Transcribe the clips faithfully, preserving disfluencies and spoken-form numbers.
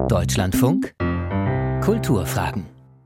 Deutschlandfunk Kulturfragen.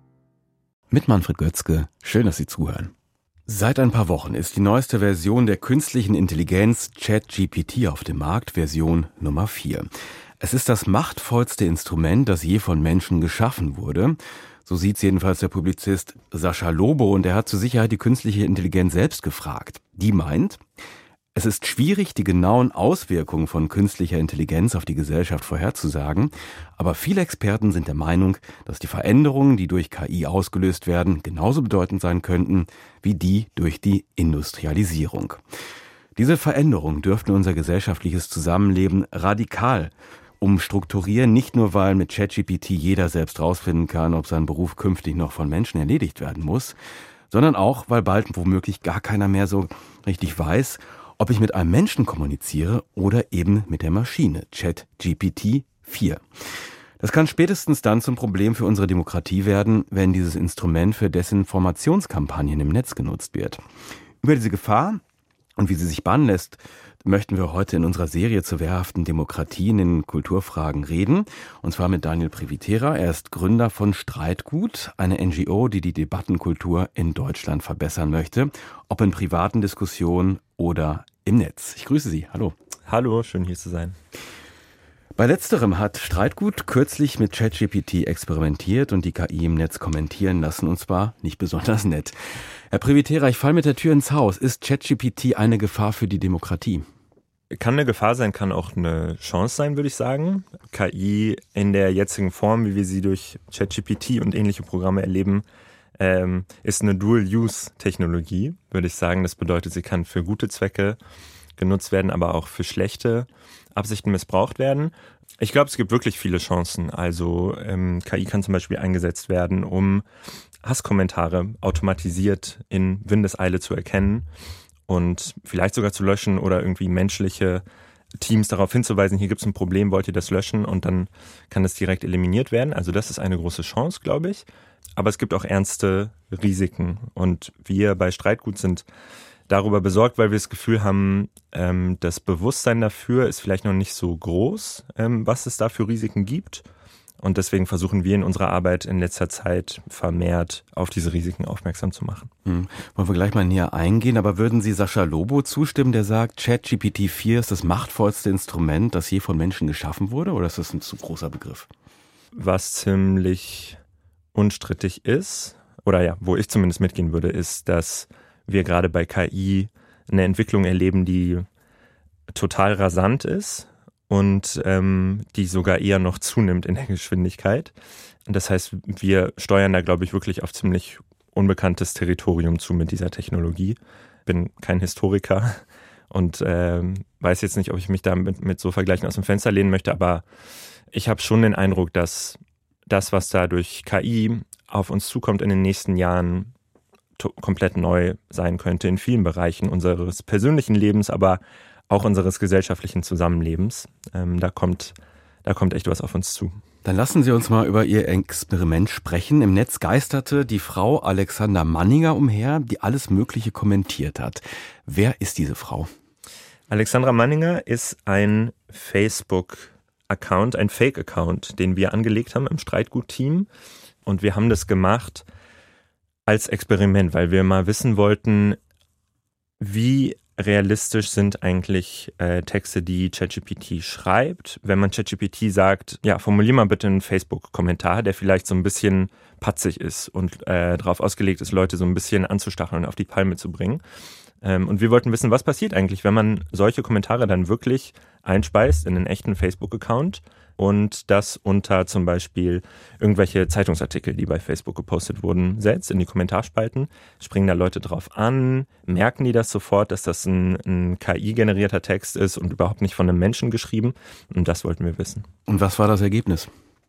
Mit Manfred Götzke, schön, dass Sie zuhören. Seit ein paar Wochen ist die neueste Version der künstlichen Intelligenz ChatGPT auf dem Markt, Version Nummer vier. Es ist das machtvollste Instrument, das je von Menschen geschaffen wurde. So sieht's jedenfalls der Publizist Sascha Lobo, und er hat zur Sicherheit die künstliche Intelligenz selbst gefragt. Die meint, es ist schwierig, die genauen Auswirkungen von künstlicher Intelligenz auf die Gesellschaft vorherzusagen, aber viele Experten sind der Meinung, dass die Veränderungen, die durch K I ausgelöst werden, genauso bedeutend sein könnten wie die durch die Industrialisierung. Diese Veränderungen dürften unser gesellschaftliches Zusammenleben radikal umstrukturieren, nicht nur, weil mit ChatGPT jeder selbst rausfinden kann, ob sein Beruf künftig noch von Menschen erledigt werden muss, sondern auch, weil bald womöglich gar keiner mehr so richtig weiß, ob ich mit einem Menschen kommuniziere oder eben mit der Maschine, ChatGPT vier. Das kann spätestens dann zum Problem für unsere Demokratie werden, wenn dieses Instrument für Desinformationskampagnen im Netz genutzt wird. Über diese Gefahr und wie sie sich bannen lässt, möchten wir heute in unserer Serie zur wehrhaften Demokratie in den Kulturfragen reden. Und zwar mit Daniel Privitera. Er ist Gründer von Streitgut, eine N G O, die die Debattenkultur in Deutschland verbessern möchte, ob in privaten Diskussionen oder im Netz. Ich grüße Sie. Hallo. Hallo, schön hier zu sein. Bei letzterem hat Streitgut kürzlich mit ChatGPT experimentiert und die K I im Netz kommentieren lassen, und zwar nicht besonders nett. Herr Privitera, ich falle mit der Tür ins Haus. Ist ChatGPT eine Gefahr für die Demokratie? Kann eine Gefahr sein, kann auch eine Chance sein, würde ich sagen. K I in der jetzigen Form, wie wir sie durch ChatGPT und ähnliche Programme erleben, ähm, ist eine Dual-Use-Technologie, würde ich sagen. Das bedeutet, sie kann für gute Zwecke genutzt werden, aber auch für schlechte Absichten missbraucht werden. Ich glaube, es gibt wirklich viele Chancen. Also ähm, K I kann zum Beispiel eingesetzt werden, um Hasskommentare automatisiert in Windeseile zu erkennen und vielleicht sogar zu löschen oder irgendwie menschliche Teams darauf hinzuweisen, hier gibt es ein Problem, wollt ihr das löschen? Und dann kann das direkt eliminiert werden. Also das ist eine große Chance, glaube ich. Aber es gibt auch ernste Risiken. Und wir bei Streitgut sind darüber besorgt, weil wir das Gefühl haben, ähm, das Bewusstsein dafür ist vielleicht noch nicht so groß, ähm, was es da für Risiken gibt. Und deswegen versuchen wir in unserer Arbeit in letzter Zeit vermehrt auf diese Risiken aufmerksam zu machen. Hm. Wollen wir gleich mal näher eingehen, aber würden Sie Sascha Lobo zustimmen, der sagt, ChatGPT vier ist das machtvollste Instrument, das je von Menschen geschaffen wurde, oder ist das ein zu großer Begriff? Was ziemlich unstrittig ist, oder ja, wo ich zumindest mitgehen würde, ist, dass wir gerade bei K I eine Entwicklung erleben, die total rasant ist und ähm, die sogar eher noch zunimmt in der Geschwindigkeit. Das heißt, wir steuern da, glaube ich, wirklich auf ziemlich unbekanntes Territorium zu mit dieser Technologie. Ich bin kein Historiker und ähm, weiß jetzt nicht, ob ich mich da mit, mit so Vergleichen aus dem Fenster lehnen möchte, aber ich habe schon den Eindruck, dass das, was da durch K I auf uns zukommt in den nächsten Jahren, to- komplett neu sein könnte in vielen Bereichen unseres persönlichen Lebens, aber auch unseres gesellschaftlichen Zusammenlebens. Ähm, da kommt, da kommt echt was auf uns zu. Dann lassen Sie uns mal über Ihr Experiment sprechen. Im Netz geisterte die Frau Alexandra Manninger umher, die alles Mögliche kommentiert hat. Wer ist diese Frau? Alexandra Manninger ist ein Facebook-Account, ein Fake-Account, den wir angelegt haben im Streitgut-Team. Und wir haben das gemacht als Experiment, weil wir mal wissen wollten, wie realistisch sind eigentlich äh, Texte, die ChatGPT schreibt. Wenn man ChatGPT sagt, ja, formulier mal bitte einen Facebook-Kommentar, der vielleicht so ein bisschen patzig ist und äh, darauf ausgelegt ist, Leute so ein bisschen anzustacheln und auf die Palme zu bringen. Ähm, und wir wollten wissen, was passiert eigentlich, wenn man solche Kommentare dann wirklich einspeist in einen echten Facebook-Account und das unter zum Beispiel irgendwelche Zeitungsartikel, die bei Facebook gepostet wurden, setzt in die Kommentarspalten. Springen da Leute drauf an? Merken die das sofort, dass das ein, ein K I-generierter Text ist und überhaupt nicht von einem Menschen geschrieben? Und das wollten wir wissen. Und was war das Ergebnis?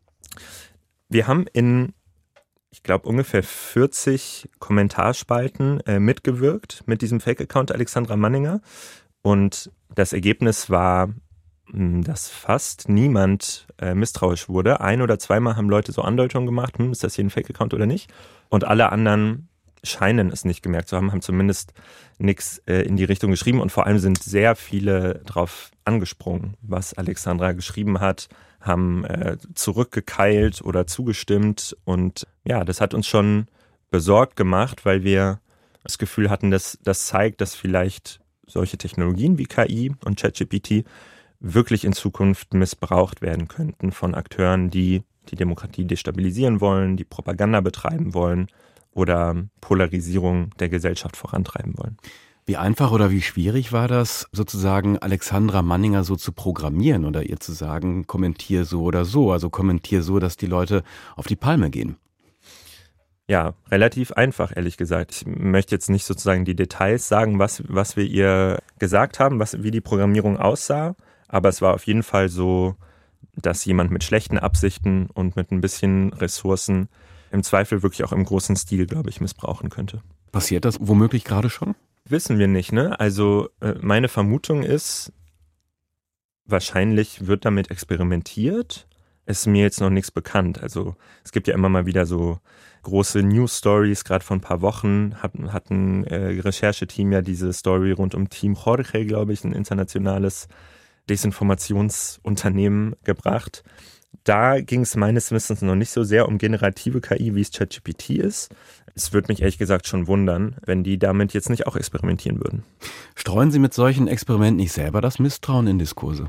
Wir haben in, ich glaube, ungefähr vierzig Kommentarspalten äh, mitgewirkt mit diesem Fake-Account Alexandra Manninger. Und das Ergebnis war, dass fast niemand äh, misstrauisch wurde. Ein- oder zweimal haben Leute so Andeutungen gemacht, hm, ist das hier ein Fake-Account oder nicht? Und alle anderen scheinen es nicht gemerkt zu haben, haben zumindest nichts äh, in die Richtung geschrieben. Und vor allem sind sehr viele drauf angesprungen, was Alexandra geschrieben hat, haben äh, zurückgekeilt oder zugestimmt. Und ja, das hat uns schon besorgt gemacht, weil wir das Gefühl hatten, dass das zeigt, dass vielleicht solche Technologien wie K I und ChatGPT wirklich in Zukunft missbraucht werden könnten von Akteuren, die die Demokratie destabilisieren wollen, die Propaganda betreiben wollen oder Polarisierung der Gesellschaft vorantreiben wollen. Wie einfach oder wie schwierig war das, sozusagen Alexandra Manninger so zu programmieren oder ihr zu sagen, kommentier so oder so, also kommentier so, dass die Leute auf die Palme gehen? Ja, relativ einfach, ehrlich gesagt. Ich möchte jetzt nicht sozusagen die Details sagen, was, was wir ihr gesagt haben, was, wie die Programmierung aussah, aber es war auf jeden Fall so, dass jemand mit schlechten Absichten und mit ein bisschen Ressourcen im Zweifel wirklich auch im großen Stil, glaube ich, missbrauchen könnte. Passiert das womöglich gerade schon? Wissen wir nicht, ne? Also äh, meine Vermutung ist, wahrscheinlich wird damit experimentiert. Ist mir jetzt noch nichts bekannt. Also es gibt ja immer mal wieder so große News-Stories, gerade vor ein paar Wochen hat, hat ein äh, Rechercheteam ja diese Story rund um Team Jorge, glaube ich, ein internationales Desinformationsunternehmen gebracht. Da ging es meines Wissens noch nicht so sehr um generative K I, wie es ChatGPT ist. Es würde mich ehrlich gesagt schon wundern, wenn die damit jetzt nicht auch experimentieren würden. Streuen Sie mit solchen Experimenten nicht selber das Misstrauen in Diskurse?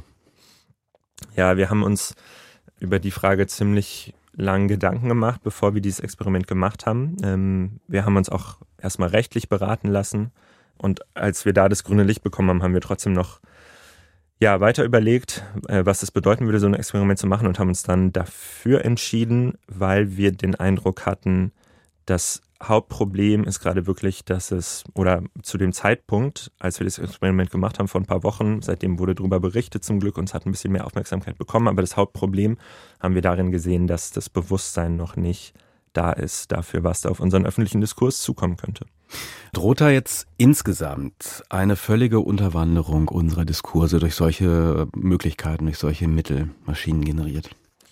Ja, wir haben uns über die Frage ziemlich lang Gedanken gemacht, bevor wir dieses Experiment gemacht haben. Ähm, wir haben uns auch erstmal rechtlich beraten lassen. Und als wir da das grüne Licht bekommen haben, haben wir trotzdem noch ja, weiter überlegt, äh, was es bedeuten würde, so ein Experiment zu machen und haben uns dann dafür entschieden, weil wir den Eindruck hatten, das Hauptproblem ist gerade wirklich, dass es, oder zu dem Zeitpunkt, als wir das Experiment gemacht haben vor ein paar Wochen, seitdem wurde darüber berichtet zum Glück und es hat ein bisschen mehr Aufmerksamkeit bekommen, aber das Hauptproblem haben wir darin gesehen, dass das Bewusstsein noch nicht da ist dafür, was da auf unseren öffentlichen Diskurs zukommen könnte. Droht da jetzt insgesamt eine völlige Unterwanderung unserer Diskurse durch solche Möglichkeiten, durch solche Mittel, maschinengeneriert?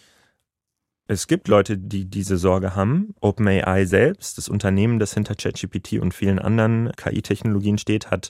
Es gibt Leute, die diese Sorge haben. OpenAI selbst, das Unternehmen, das hinter ChatGPT und vielen anderen K I-Technologien steht, hat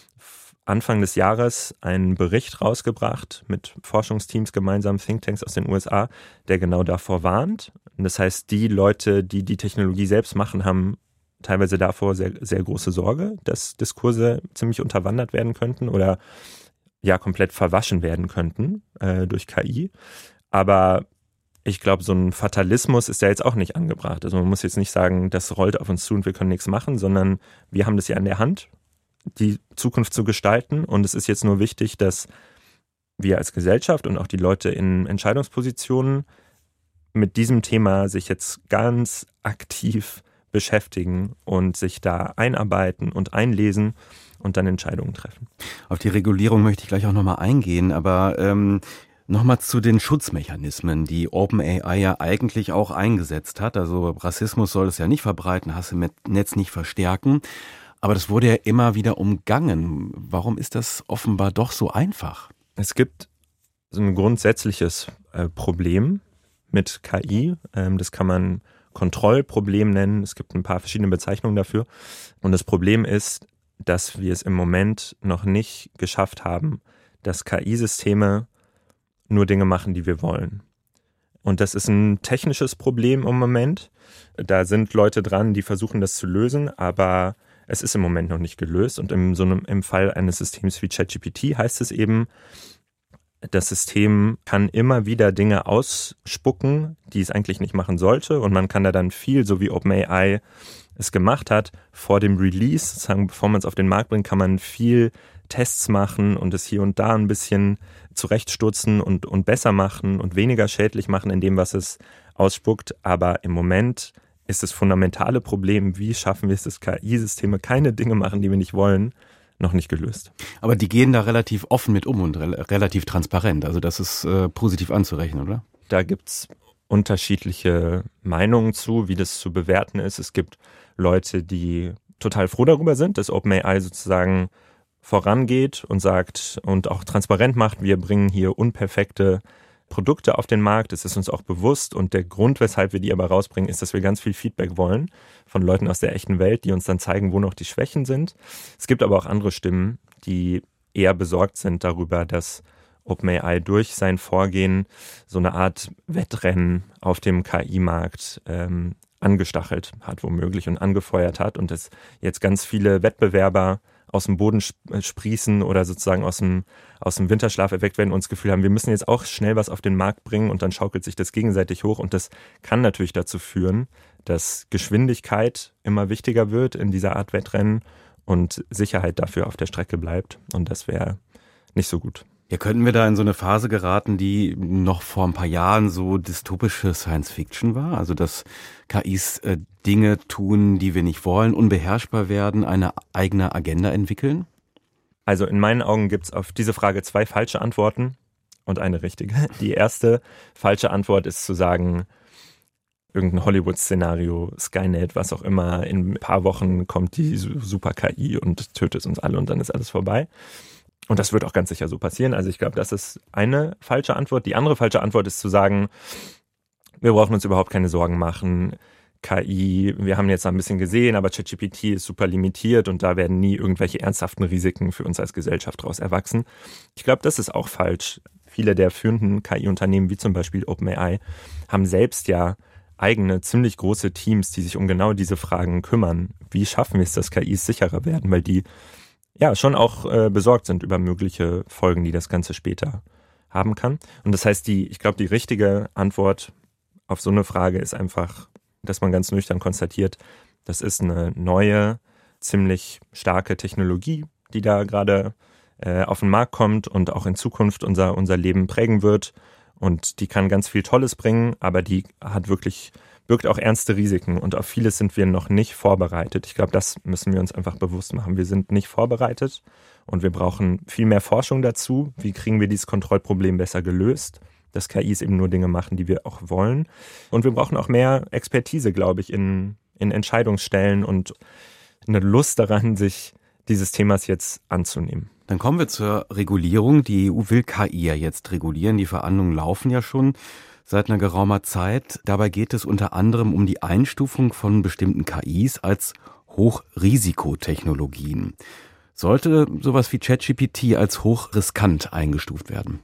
Anfang des Jahres einen Bericht rausgebracht mit Forschungsteams gemeinsam, Thinktanks aus den U S A, der genau davor warnt. Und das heißt, die Leute, die die Technologie selbst machen, haben teilweise davor sehr, sehr große Sorge, dass Diskurse ziemlich unterwandert werden könnten oder ja komplett verwaschen werden könnten äh, durch K I. Aber ich glaube, so ein Fatalismus ist ja jetzt auch nicht angebracht. Also man muss jetzt nicht sagen, das rollt auf uns zu und wir können nichts machen, sondern wir haben das ja in der Hand, die Zukunft zu gestalten. Und es ist jetzt nur wichtig, dass wir als Gesellschaft und auch die Leute in Entscheidungspositionen mit diesem Thema sich jetzt ganz aktiv beschäftigen und sich da einarbeiten und einlesen und dann Entscheidungen treffen. Auf die Regulierung möchte ich gleich auch nochmal eingehen, aber ähm, nochmal zu den Schutzmechanismen, die OpenAI ja eigentlich auch eingesetzt hat. Also Rassismus soll es ja nicht verbreiten, Hass im Netz nicht verstärken. Aber das wurde ja immer wieder umgangen. Warum ist das offenbar doch so einfach? Es gibt so ein grundsätzliches äh, Problem mit K I. Ähm, das kann man Kontrollproblem nennen. Es gibt ein paar verschiedene Bezeichnungen dafür. Und das Problem ist, dass wir es im Moment noch nicht geschafft haben, dass K I-Systeme nur Dinge machen, die wir wollen. Und das ist ein technisches Problem im Moment. Da sind Leute dran, die versuchen, das zu lösen, aber es ist im Moment noch nicht gelöst. Und im, so einem, im Fall eines Systems wie ChatGPT heißt es eben, das System kann immer wieder Dinge ausspucken, die es eigentlich nicht machen sollte. Und man kann da dann viel, so wie OpenAI es gemacht hat, vor dem Release, sozusagen bevor man es auf den Markt bringt, kann man viel Tests machen und es hier und da ein bisschen zurechtstutzen und, und besser machen und weniger schädlich machen in dem, was es ausspuckt. Aber im Moment ist das fundamentale Problem, wie schaffen wir es, dass K I-Systeme keine Dinge machen, die wir nicht wollen, noch nicht gelöst. Aber die gehen da relativ offen mit um und re- relativ transparent. Also das ist äh, positiv anzurechnen, oder? Da gibt's unterschiedliche Meinungen zu, wie das zu bewerten ist. Es gibt Leute, die total froh darüber sind, dass OpenAI sozusagen vorangeht und sagt und auch transparent macht, wir bringen hier unperfekte Produkte auf den Markt, das ist uns auch bewusst und der Grund, weshalb wir die aber rausbringen, ist, dass wir ganz viel Feedback wollen von Leuten aus der echten Welt, die uns dann zeigen, wo noch die Schwächen sind. Es gibt aber auch andere Stimmen, die eher besorgt sind darüber, dass OpenAI durch sein Vorgehen so eine Art Wettrennen auf dem K I-Markt ähm, angestachelt hat, womöglich, und angefeuert hat und dass jetzt ganz viele Wettbewerber aus dem Boden sprießen oder sozusagen aus dem, aus dem Winterschlaf erweckt werden und das Gefühl haben, wir müssen jetzt auch schnell was auf den Markt bringen und dann schaukelt sich das gegenseitig hoch und das kann natürlich dazu führen, dass Geschwindigkeit immer wichtiger wird in dieser Art Wettrennen und Sicherheit dafür auf der Strecke bleibt und das wäre nicht so gut. Ja, könnten wir da in so eine Phase geraten, die noch vor ein paar Jahren so dystopische Science-Fiction war? Also, dass K Is äh, Dinge tun, die wir nicht wollen, unbeherrschbar werden, eine eigene Agenda entwickeln? Also in meinen Augen gibt es auf diese Frage zwei falsche Antworten und eine richtige. Die erste falsche Antwort ist zu sagen, irgendein Hollywood-Szenario, Skynet, was auch immer, in ein paar Wochen kommt die super K I und tötet uns alle und dann ist alles vorbei. Und das wird auch ganz sicher so passieren. Also ich glaube, das ist eine falsche Antwort. Die andere falsche Antwort ist zu sagen, wir brauchen uns überhaupt keine Sorgen machen. K I, wir haben jetzt ein bisschen gesehen, aber ChatGPT ist super limitiert und da werden nie irgendwelche ernsthaften Risiken für uns als Gesellschaft daraus erwachsen. Ich glaube, das ist auch falsch. Viele der führenden K I-Unternehmen, wie zum Beispiel OpenAI, haben selbst ja eigene, ziemlich große Teams, die sich um genau diese Fragen kümmern. Wie schaffen wir es, dass K Is sicherer werden? Weil die ja schon auch äh, besorgt sind über mögliche Folgen, die das Ganze später haben kann. Und das heißt, die, ich glaube, die richtige Antwort auf so eine Frage ist einfach, dass man ganz nüchtern konstatiert, das ist eine neue, ziemlich starke Technologie, die da gerade äh, auf den Markt kommt und auch in Zukunft unser, unser Leben prägen wird. Und die kann ganz viel Tolles bringen, aber die hat wirklich, birgt auch ernste Risiken und auf vieles sind wir noch nicht vorbereitet. Ich glaube, das müssen wir uns einfach bewusst machen. Wir sind nicht vorbereitet und wir brauchen viel mehr Forschung dazu. Wie kriegen wir dieses Kontrollproblem besser gelöst? Dass K Is eben nur Dinge machen, die wir auch wollen. Und wir brauchen auch mehr Expertise, glaube ich, in, in Entscheidungsstellen und eine Lust daran, sich dieses Themas jetzt anzunehmen. Dann kommen wir zur Regulierung. Die E U will K I ja jetzt regulieren. Die Verhandlungen laufen ja schon seit einer geraumer Zeit. Dabei geht es unter anderem um die Einstufung von bestimmten K Is als Hochrisikotechnologien. Sollte sowas wie ChatGPT als hochriskant eingestuft werden?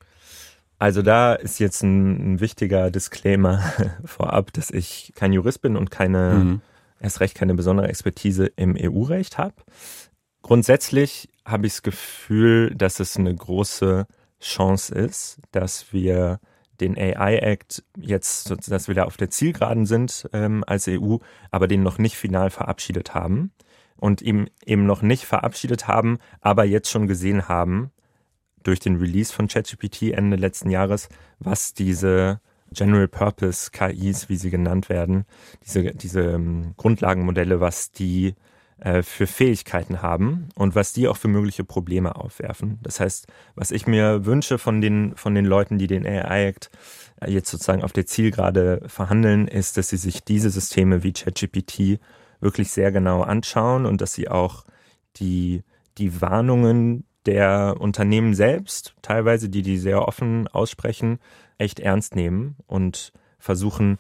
Also da ist jetzt ein, ein wichtiger Disclaimer vorab, dass ich kein Jurist bin und keine, mhm. erst recht keine besondere Expertise im E U-Recht habe. Grundsätzlich habe ich das Gefühl, dass es eine große Chance ist, dass wir den A I-Act jetzt, dass wir da auf der Zielgeraden sind ähm, als E U, aber den noch nicht final verabschiedet haben und ihm eben noch nicht verabschiedet haben, aber jetzt schon gesehen haben, durch den Release von ChatGPT Ende letzten Jahres, was diese General Purpose K Is, wie sie genannt werden, diese, diese ähm, Grundlagenmodelle, was die äh, für Fähigkeiten haben und was die auch für mögliche Probleme aufwerfen. Das heißt, was ich mir wünsche von den, von den Leuten, die den A I-Act äh, jetzt sozusagen auf der Zielgerade verhandeln, ist, dass sie sich diese Systeme wie ChatGPT wirklich sehr genau anschauen und dass sie auch die, die Warnungen der Unternehmen selbst, teilweise die die sehr offen aussprechen, echt ernst nehmen und versuchen,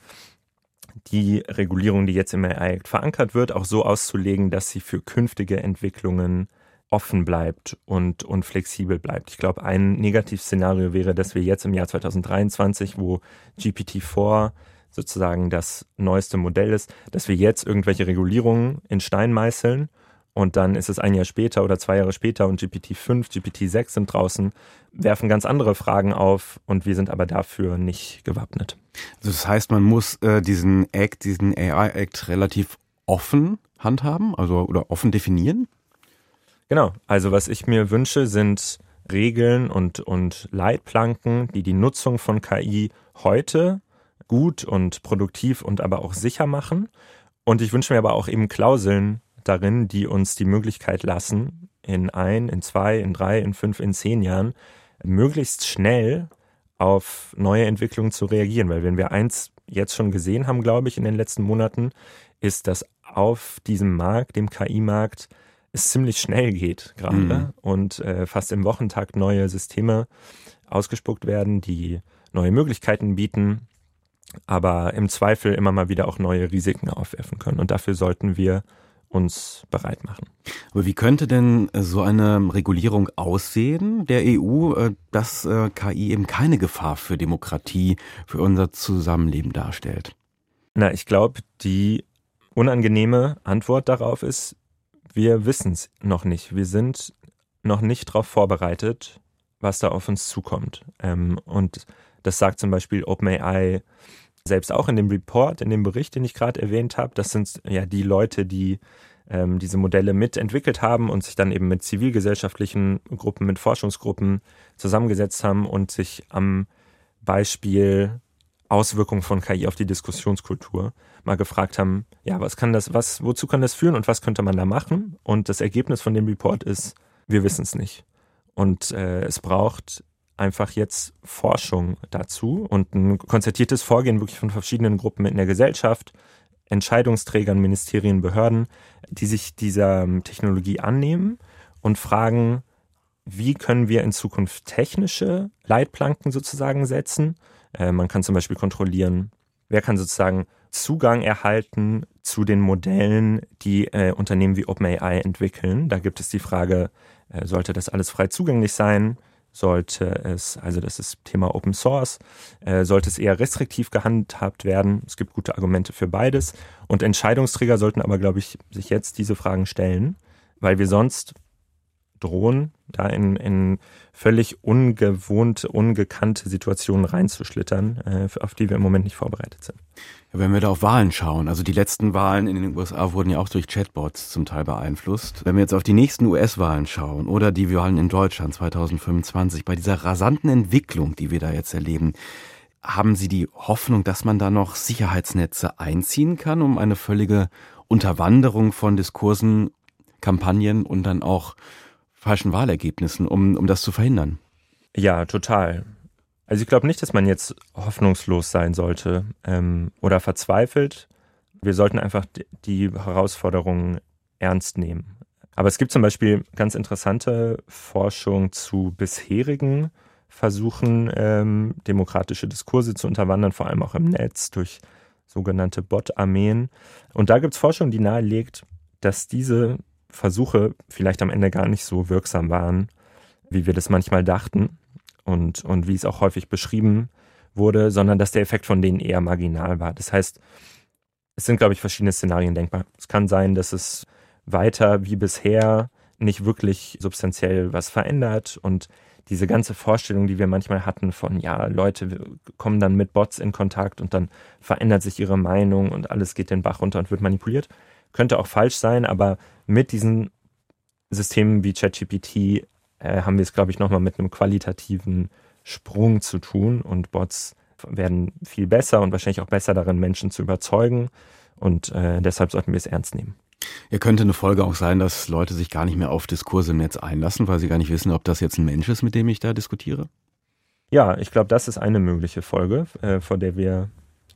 die Regulierung, die jetzt im A I-Act verankert wird, auch so auszulegen, dass sie für künftige Entwicklungen offen bleibt und, und flexibel bleibt. Ich glaube, ein Negativszenario wäre, dass wir jetzt im Jahr zwanzig dreiundzwanzig, wo G P T vier sozusagen das neueste Modell ist, dass wir jetzt irgendwelche Regulierungen in Stein meißeln. Und dann ist es ein Jahr später oder zwei Jahre später und G P T fünf, G P T sechs sind draußen, werfen ganz andere Fragen auf und wir sind aber dafür nicht gewappnet. Also das heißt, man muss äh, diesen Act, diesen A I-Act relativ offen handhaben, also oder offen definieren? Genau, also was ich mir wünsche, sind Regeln und, und Leitplanken, die die Nutzung von K I heute gut und produktiv und aber auch sicher machen. Und ich wünsche mir aber auch eben Klauseln darin, die uns die Möglichkeit lassen, in ein, in zwei, in drei, in fünf, in zehn Jahren möglichst schnell auf neue Entwicklungen zu reagieren. Weil wenn wir eins jetzt schon gesehen haben, glaube ich, in den letzten Monaten, ist, dass auf diesem Markt, dem K I-Markt, es ziemlich schnell geht gerade mhm. und äh, fast im Wochentakt neue Systeme ausgespuckt werden, die neue Möglichkeiten bieten, aber im Zweifel immer mal wieder auch neue Risiken aufwerfen können. Und dafür sollten wir uns bereit machen. Aber wie könnte denn so eine Regulierung aussehen der E U, dass K I eben keine Gefahr für Demokratie, für unser Zusammenleben darstellt? Na, ich glaube, die unangenehme Antwort darauf ist, wir wissen es noch nicht. Wir sind noch nicht darauf vorbereitet, was da auf uns zukommt. Ähm, und das sagt zum Beispiel OpenAI selbst auch in dem Report, in dem Bericht, den ich gerade erwähnt habe. Das sind ja die Leute, die ähm, diese Modelle mitentwickelt haben und sich dann eben mit zivilgesellschaftlichen Gruppen, mit Forschungsgruppen zusammengesetzt haben und sich am Beispiel Auswirkungen von K I auf die Diskussionskultur mal gefragt haben, ja, was kann das, was, wozu kann das führen und was könnte man da machen? Und das Ergebnis von dem Report ist, wir wissen es nicht. Und äh, es braucht einfach jetzt Forschung dazu und ein konzertiertes Vorgehen wirklich von verschiedenen Gruppen in der Gesellschaft, Entscheidungsträgern, Ministerien, Behörden, die sich dieser Technologie annehmen und fragen, wie können wir in Zukunft technische Leitplanken sozusagen setzen? Äh, man kann zum Beispiel kontrollieren, wer kann sozusagen Zugang erhalten zu den Modellen, die äh, Unternehmen wie OpenAI entwickeln. Da gibt es die Frage, äh, sollte das alles frei zugänglich sein? Sollte es, also das ist Thema Open Source, äh, sollte es eher restriktiv gehandhabt werden? Es gibt gute Argumente für beides. Und Entscheidungsträger sollten aber, glaube ich, sich jetzt diese Fragen stellen, weil wir sonst drohen, da in, in völlig ungewohnte, ungekannte Situationen reinzuschlittern, äh, auf die wir im Moment nicht vorbereitet sind. Ja, wenn wir da auf Wahlen schauen, also die letzten Wahlen in den U S A wurden ja auch durch Chatbots zum Teil beeinflusst. Wenn wir jetzt auf die nächsten U S-Wahlen schauen oder die Wahlen in Deutschland zweitausendfünfundzwanzig, bei dieser rasanten Entwicklung, die wir da jetzt erleben, haben Sie die Hoffnung, dass man da noch Sicherheitsnetze einziehen kann, um eine völlige Unterwanderung von Diskursen, Kampagnen und dann auch falschen Wahlergebnissen, um, um das zu verhindern? Ja, total. Also ich glaube nicht, dass man jetzt hoffnungslos sein sollte ähm, oder verzweifelt. Wir sollten einfach die Herausforderungen ernst nehmen. Aber es gibt zum Beispiel ganz interessante Forschung zu bisherigen Versuchen, ähm, demokratische Diskurse zu unterwandern, vor allem auch im Netz durch sogenannte Bot-Armeen. Und da gibt es Forschung, die nahelegt, dass diese Versuche vielleicht am Ende gar nicht so wirksam waren, wie wir das manchmal dachten und, und wie es auch häufig beschrieben wurde, sondern dass der Effekt von denen eher marginal war. Das heißt, es sind, glaube ich, verschiedene Szenarien denkbar. Es kann sein, dass es weiter wie bisher nicht wirklich substanziell was verändert und diese ganze Vorstellung, die wir manchmal hatten von, ja, Leute kommen dann mit Bots in Kontakt und dann verändert sich ihre Meinung und alles geht den Bach runter und wird manipuliert, könnte auch falsch sein, aber mit diesen Systemen wie ChatGPT äh, haben wir es, glaube ich, nochmal mit einem qualitativen Sprung zu tun und Bots werden viel besser und wahrscheinlich auch besser darin, Menschen zu überzeugen und äh, deshalb sollten wir es ernst nehmen. Ja, könnte eine Folge auch sein, dass Leute sich gar nicht mehr auf Diskurse im Netz einlassen, weil sie gar nicht wissen, ob das jetzt ein Mensch ist, mit dem ich da diskutiere? Ja, ich glaube, das ist eine mögliche Folge, äh, vor der wir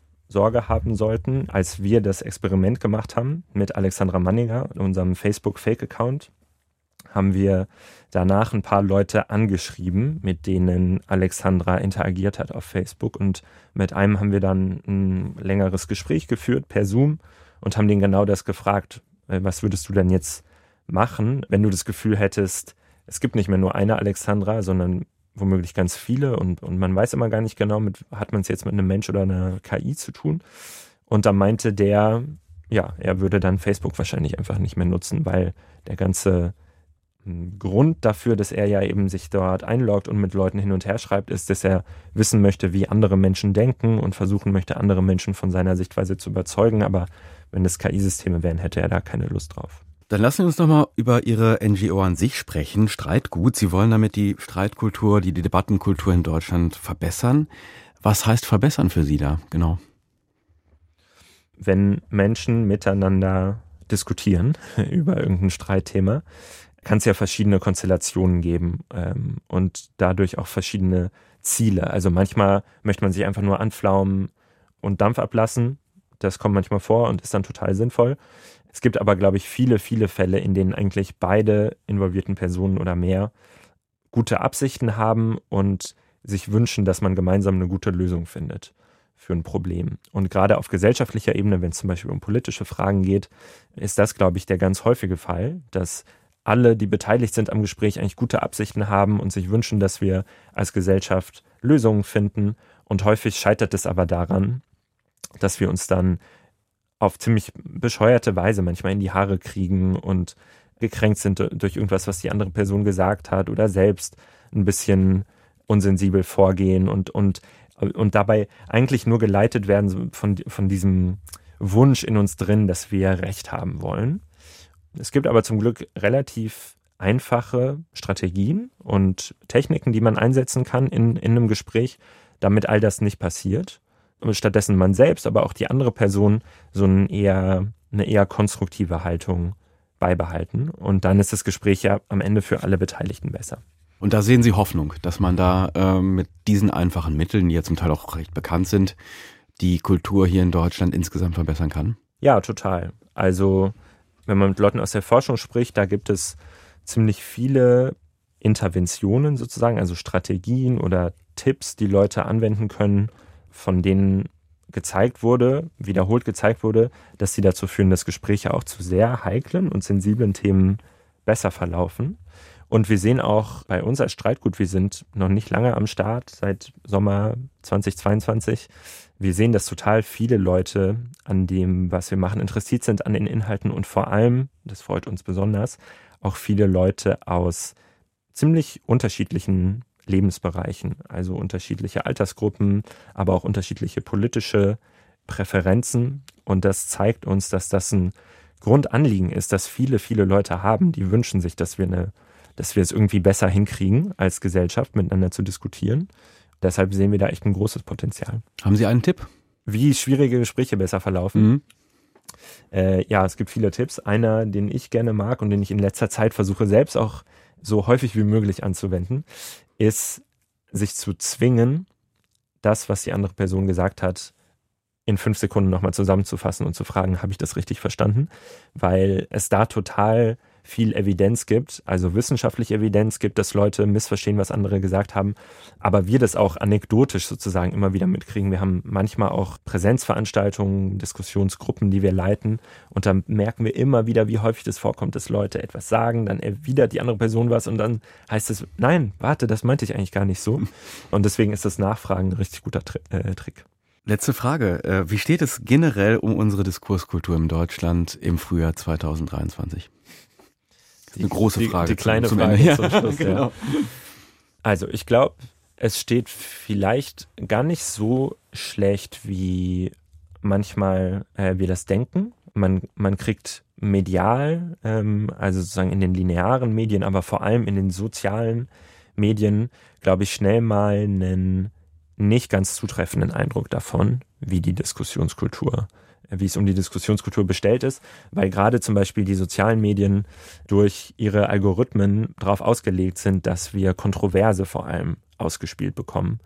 Sorge haben sollten. Als wir das Experiment gemacht haben mit Alexandra Manninger, unserem Facebook-Fake-Account, haben wir danach ein paar Leute angeschrieben, mit denen Alexandra interagiert hat auf Facebook. Und mit einem haben wir dann ein längeres Gespräch geführt per Zoom und haben den genau das gefragt. Was würdest du denn jetzt machen, wenn du das Gefühl hättest, es gibt nicht mehr nur eine Alexandra, sondern womöglich ganz viele und, und man weiß immer gar nicht genau, mit, hat man es jetzt mit einem Mensch oder einer K I zu tun. Und da meinte der, ja, er würde dann Facebook wahrscheinlich einfach nicht mehr nutzen, weil der ganze Grund dafür, dass er ja eben sich dort einloggt und mit Leuten hin und her schreibt, ist, dass er wissen möchte, wie andere Menschen denken und versuchen möchte, andere Menschen von seiner Sichtweise zu überzeugen. Aber wenn das K I-Systeme wären, hätte er da keine Lust drauf. Dann lassen wir uns noch mal über Ihre N G O an sich sprechen. Streitgut. Sie wollen damit die Streitkultur, die Debattenkultur in Deutschland verbessern. Was heißt verbessern für Sie da genau? Wenn Menschen miteinander diskutieren über irgendein Streitthema, kann es ja verschiedene Konstellationen geben ähm, und dadurch auch verschiedene Ziele. Also manchmal möchte man sich einfach nur anflaumen und Dampf ablassen. Das kommt manchmal vor und ist dann total sinnvoll. Es gibt aber, glaube ich, viele, viele Fälle, in denen eigentlich beide involvierten Personen oder mehr gute Absichten haben und sich wünschen, dass man gemeinsam eine gute Lösung findet. für ein Problem. Und gerade auf gesellschaftlicher Ebene, wenn es zum Beispiel um politische Fragen geht, ist das, glaube ich, der ganz häufige Fall, dass alle, die beteiligt sind am Gespräch, eigentlich gute Absichten haben und sich wünschen, dass wir als Gesellschaft Lösungen finden. Und häufig scheitert es aber daran, dass wir uns dann auf ziemlich bescheuerte Weise manchmal in die Haare kriegen und gekränkt sind durch irgendwas, was die andere Person gesagt hat oder selbst ein bisschen unsensibel vorgehen und, und, und dabei eigentlich nur geleitet werden von, von diesem Wunsch in uns drin, dass wir Recht haben wollen. Es gibt aber zum Glück relativ einfache Strategien und Techniken, die man einsetzen kann in, in einem Gespräch, damit all das nicht passiert. Und stattdessen man selbst, aber auch die andere Person so ein eher, eine eher konstruktive Haltung beibehalten. Und dann ist das Gespräch ja am Ende für alle Beteiligten besser. Und da sehen Sie Hoffnung, dass man da äh, mit diesen einfachen Mitteln, die ja zum Teil auch recht bekannt sind, die Kultur hier in Deutschland insgesamt verbessern kann? Ja, total. Also wenn man mit Leuten aus der Forschung spricht, da gibt es ziemlich viele Interventionen sozusagen, also Strategien oder Tipps, die Leute anwenden können, von denen gezeigt wurde, wiederholt gezeigt wurde, dass sie dazu führen, dass Gespräche auch zu sehr heiklen und sensiblen Themen besser verlaufen. Und wir sehen auch bei uns als Streitgut, wir sind noch nicht lange am Start, seit Sommer zweitausendzweiundzwanzig. Wir sehen, dass total viele Leute an dem, was wir machen, interessiert sind, an den Inhalten und vor allem, das freut uns besonders, auch viele Leute aus ziemlich unterschiedlichen Lebensbereichen, also unterschiedliche Altersgruppen, aber auch unterschiedliche politische Präferenzen. Und das zeigt uns, dass das ein Grundanliegen ist, das viele, viele Leute haben, die wünschen sich, dass wir eine, dass wir es irgendwie besser hinkriegen, als Gesellschaft miteinander zu diskutieren. Deshalb sehen wir da echt ein großes Potenzial. Haben Sie einen Tipp? Wie schwierige Gespräche besser verlaufen? Mhm. Äh, ja, es gibt viele Tipps. Einer, den ich gerne mag und den ich in letzter Zeit versuche, selbst auch so häufig wie möglich anzuwenden, ist, sich zu zwingen, das, was die andere Person gesagt hat, in fünf Sekunden nochmal zusammenzufassen und zu fragen, habe ich das richtig verstanden? Weil es da total viel Evidenz gibt, also wissenschaftliche Evidenz gibt, dass Leute missverstehen, was andere gesagt haben, aber wir das auch anekdotisch sozusagen immer wieder mitkriegen. Wir haben manchmal auch Präsenzveranstaltungen, Diskussionsgruppen, die wir leiten und dann merken wir immer wieder, wie häufig das vorkommt, dass Leute etwas sagen, dann erwidert die andere Person was und dann heißt es, nein, warte, das meinte ich eigentlich gar nicht so. Und deswegen ist das Nachfragen ein richtig guter Tri- äh, Trick. Letzte Frage. Wie steht es generell um unsere Diskurskultur in Deutschland im Frühjahr zweitausenddreiundzwanzig? Die, Eine große Frage. Die, die kleine zum, Frage zum zum Schluss. Genau. Ja. Also ich glaube, es steht vielleicht gar nicht so schlecht, wie manchmal äh, wir das denken. Man, man kriegt medial, ähm, also sozusagen in den linearen Medien, aber vor allem in den sozialen Medien, glaube ich, schnell mal einen nicht ganz zutreffenden Eindruck davon, wie die Diskussionskultur, wie es um die Diskussionskultur bestellt ist, weil gerade zum Beispiel die sozialen Medien durch ihre Algorithmen darauf ausgelegt sind, dass wir Kontroverse vor allem ausgespielt bekommen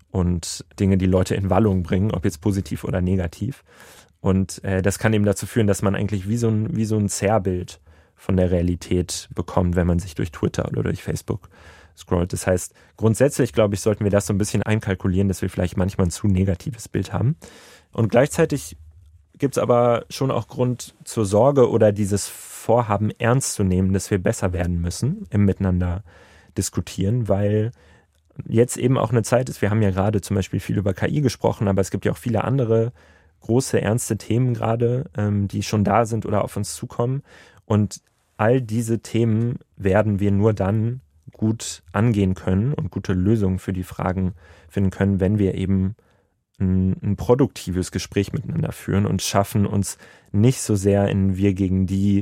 und Dinge, die Leute in Wallung bringen, ob jetzt positiv oder negativ. Und äh, das kann eben dazu führen, dass man eigentlich wie so ein, wie so ein Zerrbild von der Realität bekommt, wenn man sich durch Twitter oder durch Facebook scrollt. Das heißt, grundsätzlich, glaube ich, sollten wir das so ein bisschen einkalkulieren, dass wir vielleicht manchmal ein zu negatives Bild haben. Und gleichzeitig gibt es aber schon auch Grund zur Sorge oder dieses Vorhaben ernst zu nehmen, dass wir besser werden müssen im Miteinander diskutieren, weil jetzt eben auch eine Zeit ist, wir haben ja gerade zum Beispiel viel über K I gesprochen, aber es gibt ja auch viele andere große, ernste Themen gerade, ähm, die schon da sind oder auf uns zukommen. Und all diese Themen werden wir nur dann gut angehen können und gute Lösungen für die Fragen finden können, wenn wir eben ein, ein produktives Gespräch miteinander führen und schaffen, uns nicht so sehr in wir gegen die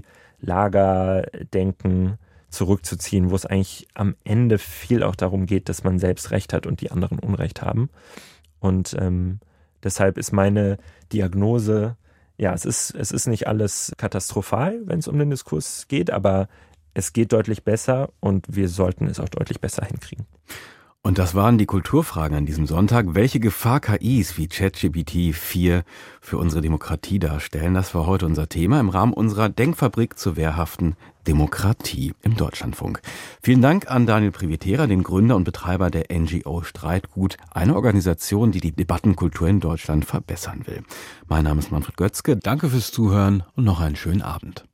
Lagerdenken zurückzuziehen, wo es eigentlich am Ende viel auch darum geht, dass man selbst Recht hat und die anderen Unrecht haben. Und ähm, deshalb ist meine Diagnose, ja, es ist, es ist nicht alles katastrophal, wenn es um den Diskurs geht, aber es geht deutlich besser und wir sollten es auch deutlich besser hinkriegen. Und das waren die Kulturfragen an diesem Sonntag. Welche Gefahr K Is wie ChatGPT vier für unsere Demokratie darstellen, das war heute unser Thema im Rahmen unserer Denkfabrik zur wehrhaften Demokratie im Deutschlandfunk. Vielen Dank an Daniel Privitera, den Gründer und Betreiber der N G O Streitgut, eine Organisation, die die Debattenkultur in Deutschland verbessern will. Mein Name ist Manfred Götzke. Danke fürs Zuhören und noch einen schönen Abend.